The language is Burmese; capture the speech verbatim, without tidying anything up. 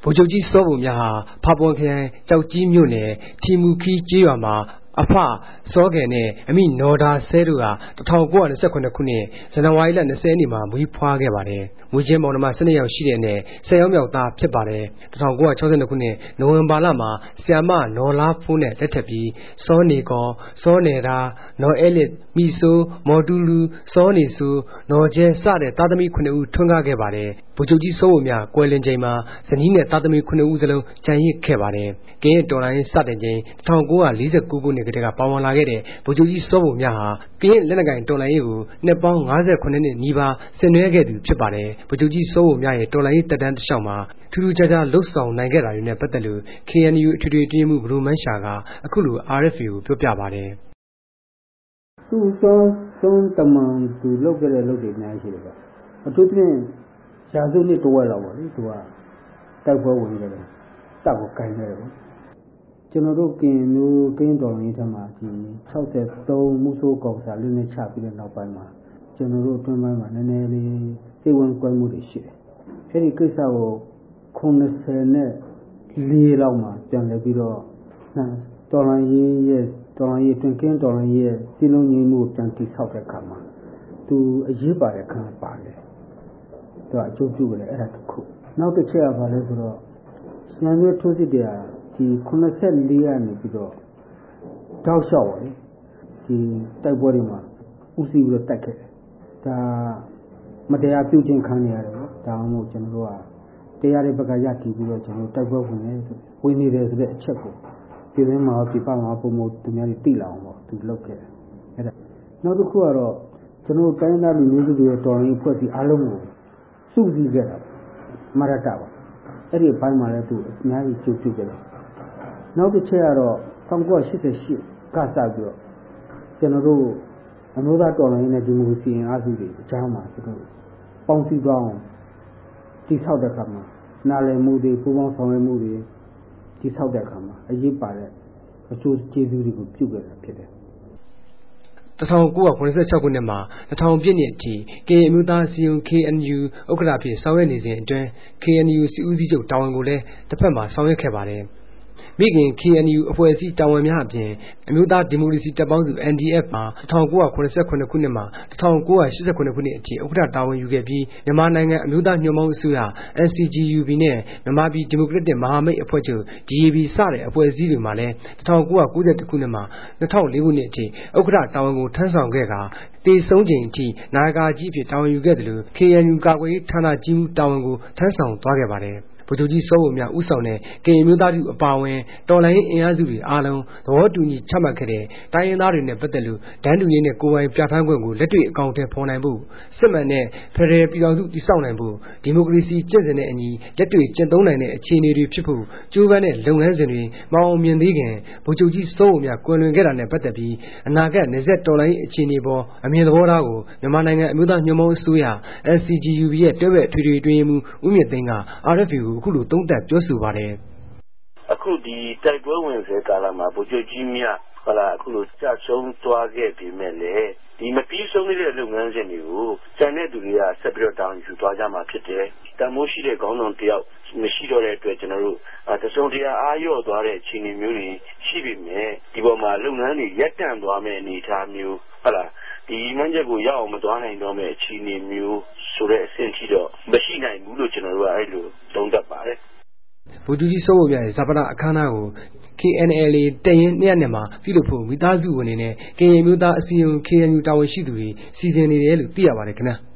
ဗိုလ်ချုပ်ကြီးစောဘုံမြဟာဖာပွန်ခရိုင်ကြောက်ကြီးမြို့နယ်ထီမူခီးကျေးရွာမှာအဖစောကယ်နဲ့အမိနော်ဒါဆဲတို့ကတစ်ထောင်ကိုးရာနှစ်ခုနှစ်ဇန်နဝါရီလ၂၀ရက်နေ့မှာမွေးဖွားခဲ့ပါတယ်။မွေးချင်းမောင်နှမ၁၂ယောက်ရှိတဲ့နဲ့၁၀ယောက်မြောက်သားဖြစ်ပါတယ်။တစ်ထောင်ကိုးရာ၆၂ခုနှစ်နိုဝင်ဘာလမှာဆီယာမနော်လားဖိုးနဲ့လက်ထပ်ပြီးစောနေကောစောနေတာနော်အဲလစ်မိဆိုးမော်တူလူစောနေဆိုးနော်ကျဲစတဲ့သားသမီးခုနှစ်ဦးထွန်းကားခဲ့ပါတယ်။ဗိုလ်ချုပ်ကြီးစောဘုံမြကွယ်လွန်ချိန်မှာဇနီးနဲ့သားသမီးခုနှစ်ဦးစလုံးကျန်ရစ်ခဲ့ပါတယ်။ကင်းရဲ့တော်လိုင်းစတင်ချိန်တစ်ထောင်ကိုးရာ၄၉ခုနှစ်ကတည်းကပါဝင်လာခဲ့တဲ့ဗိုလ်ချုပ်ကြီးစောဘုံမြဟာကင်းလက်နက်ကိုင်တော်လိုင်းရေးကိုနှစ်ပေါင်း၅၇နှစ်နီးပါးဆင်နွှဲခဲ့သူဖြစ်ပါတယ်။ဗိုလ်ချုပ်ကြီးစောဘုံမြရဲ့တော်လိုင်းရေးတက်တန်းတစ်လျှောက်မှာထူးထူးခြားခြားလှုပ်ဆောင်နိုင်ခဲ့တာတွေနဲ့ပတ်သက်လို့ ကေအန်ယူ အထွေထွေအတွင်းရေးမှူးဘဒိုမန်းရှာကအခုလို အာအက်ဖ်အေ ကိုပြောပြပါတယ်။သူစောဆုံးတမန်သူလုပ်ခဲ့တဲ့လုပ်တွေအများကြီးရှိတယ်ဗျ။အထူးသဖြင့်ရာစုနှစ်တဝက်လောက်ပါလေသူကတိုက်ပွဲဝင်ခဲ့တယ်။တပ်ကိုကိုင်ခဲ့တယ်ပေါ့။ကျွန်တော်တို့ကင်မျိုးကင်းတော်လိုင်းထက်မှာဒီ၆၃မူဆိုးကောင်စာလေးနဲ့ချပြီးတဲ့နောက်ပိုင်းမှာကျွန်တော်တို့အတွင်းပိုင်းမှာနည်းနည်းလေးစိတ်ဝင်ကွဲမှုတွေရှိတယ်။အဲဒီကိစ္စကိုခုနှစ်ဆယ်နဲ့လေးလောက်မှာပြန်လည်ပြီးတော့တော်လိုင်းရေးရဲ့တော်လိုင်းရေးတွင်ကင်းတော်လိုင်းရဲ့စီလုံးညီမှုပြန်တိဆောက်တဲ့အခါမှာသူအရေးပါတဲ့ခံပါတယ်။သူအကျိုးပြုတယ်အဲ့ဒါတစ်ခုနောက်တစ်ချက်ကဘာလဲဆိုတော့ရှမ်းမျိုးထိုးစစ်တွေကဒီခုနှစ်ဆက်လေးကနေပြီးတော့တောက်လျှောက်ပါလေဒီတိုက်ပွဲတွေမှာဥစီပြီးတော့တိုက်ခဲ့တယ်ဒါမတရားပြုခြင်းခံရတယ်ပေါ့ဒါမှမဟုတ်ကျွန်တော်တို့ကတရားတဲ့ဘက်ကရတည်ပြီးတော့ကျွန်တော်တိုက်ပွဲဝင်နေဝင်နေတယ်ဆိုတဲ့အချက်ကိုပြည်တွင်းမှာပြပမှာပုံမသူများတွေသိလာအောင်ပေါ့သူလုပ်ခဲ့တယ်အဲ့ဒါနောက်တစ်ခုကတော့ကျွန်တော်တိုင်းသားလူမျိုးစုတွေတော်ရင်ဖွဲ့ပြီးအားလုံးကိုစုစည်းခဲ့တာမရတပါအဲ့ဒီအပိုင်းမှာလည်းသူအများကြီးကျူးကျူးကြတယ်နောက်တစ်ချက်ကတော့၁၉၈၈ကစပြီးတော့ကျွန်တော်တို့အမျိုးသားတော်လှန်ရေးနဲ့ဒီမိုကရေစီအားစုတွေအကြောင်းမှာသူတို့ပေါင်းစည်းသွားအောင်တိဆောက်တဲ့အခါမှာနာလည်မှုတွေပူးပေါင်းဆောင်ရွက်မှုတွေတိဆောက်တဲ့အခါမှာအရေးပါတဲ့အကျိုးကျေးဇူးတွေကိုပြုခဲ့တာဖြစ်တယ်တစ်ထောင်ကိုးရာခုနှစ်၆ခုနှစ်မှာတစ်ထောင်ပြည့်နှစ်အထိကရင်အမျိုးသားစီယုံ ကေအန်ယူ ဥက္ကဋ္ဌအဖြစ်ဆောင်ရွက်နေစဉ်အတွင်း ကေအန်ယူ စစ်ဦးစီးချုပ်တာဝန်ကိုလည်းတစ်ဖက်မှာဆောင်ရွက်ခဲ့ပါတယ်။မိခင် ကေအန်ယူ အဖွဲ့အစည်းတာဝန်များအပြင်အမျိုးသားဒီမိုကရေစီတပ်ပေါင်းစု အန်ဒီအက်ဖ် မှာတစ်ထောင်ကိုးရာခုနှစ်ခုနှစ်မှတစ်ထောင်ကိုးရာရှစ်ခုနှစ်အထိဥက္ကဋ္ဌတာဝန်ယူခဲ့ပြီးမြန်မာနိုင်ငံအမျိုးသားညွှန့်ပေါင်းအစိုးရ အန်စီဂျီယူဘီ နဲ့မြန်မာပြည်ဒီမိုကရက်တစ်မဟာမိတ်အဖွဲ့ချုပ် ဒီအေဘီ စတဲ့အဖွဲ့အစည်းတွေမှာလည်းတစ်ထောင်ကိုးရာကိုး၁ခုနှစ်မှ၂၀၀၄ခုနှစ်အထိဥက္ကဋ္ဌတာဝန်ကိုထမ်းဆောင်ခဲ့ကာတေဆုံးချိန်အထိနာယကာကြီးအဖြစ်တာဝန်ယူခဲ့တယ်လို့ ကေအန်ယူ ကာကွယ်ရေးဌာနကြီးမှုတာဝန်ကိုထမ်းဆောင်သွားခဲ့ပါတယ်။ဗိုလ်ချုပ်ကြီးစောဘုံမြဦးဆောင်တဲ့ကရင်မျိုးသားထုအပါအဝင်တော်လှန်ရေးအင်အားစုတွေအားလုံးသဘောတူညီချမှတ်ခဲ့တဲ့တိုင်းရင်းသားတွေနဲ့ပတ်သက်လို့ဒန်းတူရေးနဲ့ကိုယ်ပိုင်ပြဋ္ဌာန်းခွင့်ကိုလက်တွေ့အကောင်အထည်ဖော်နိုင်ဖို့စစ်မှန်တဲ့ဖက်ဒရယ်ပြည်ထောင်စုတည်ဆောက်နိုင်ဖို့ဒီမိုကရေစီကျင့်စဉ်နဲ့အညီလက်တွေ့ကျင့်သုံးနိုင်တဲ့အခြေအနေတွေဖြစ်ဖို့ကြိုးပမ်းတဲ့လုပ်ငန်းစဉ်တွေမအောင်မြင်သေးခင်ဗိုလ်ချုပ်ကြီးစောဘုံမြကွယ်လွန်ခဲ့တာနဲ့ပတ်သက်ပြီးအနာဂတ်နေဆက်တော်လှန်ရေးအခြေအနေပေါ်အမြင်သဘောထားကိုမြန်မာနိုင်ငံအမျိုးသားညွှန့်ပေါင်းအစိုးရ အန်စီဂျီယူဘီ ရဲ့တွဲဘက်အထွေထွေအတွင်းရေးမှူးဦးမြင့်သိန်းက အာအက်ဖ်အေ ကိုအခုလိုသုံးသပ်ပြောဆိုပါတယ်။အခုဒီတိုက်ပွဲဝင်စေကာလမှာဗိုလ်ချုပ်ကြီးမြဟလာအခုလိုကြဆုံးသွားခဲ့ပြီမဲ့လေဒီမပြီးဆုံးတဲ့လုပ်ငန်းစဉ်တွေကိုစံတဲ့သူတွေကဆက်ပြီးတော့တောင်းယူသွားကြမှာဖြစ်တယ်။တမိုးရှိတဲ့ခေါင်းဆောင်တယောက်မရှိတော့တဲ့အတွက်ကျွန်တော်တို့တစုံတရာအားလျော့သွားတဲ့အခြေအနေမျိုးတွေရှိပြီမဲ့ဒီပေါ်မှာလုပ်ငန်းတွေရပ်တန့်သွားမယ့်အနေအထားမျိုးဟလာဒီမှန်းချက်ကိုရအောင်မသွားနိုင်တော့မယ့်အခြေအနေမျိုးဆိုတဲ့အဆင့်ထိတော့မရှိနိုင်ဘူးလို့ကျွန်တော်တို့ကအဲ့လိုသုံးသပ်ပါတယ်ဗိုလ်ချုပ်ကြီးစောဘုံမြရဲ့ဇာပနအခမ်းအနားကို ကေအန်အယ်အေ တရင်နှစ်ရက်နဲ့မှာပြုလုပ်ဖို့မိသားစုဝင်တွေနဲ့ကရင်မျိုးသားအစည်းအရုံး ကေအန်ယူ တာဝန်ရှိသူတွေစီစဉ်နေတယ်လို့သိရပါတယ်ခင်ဗျာ။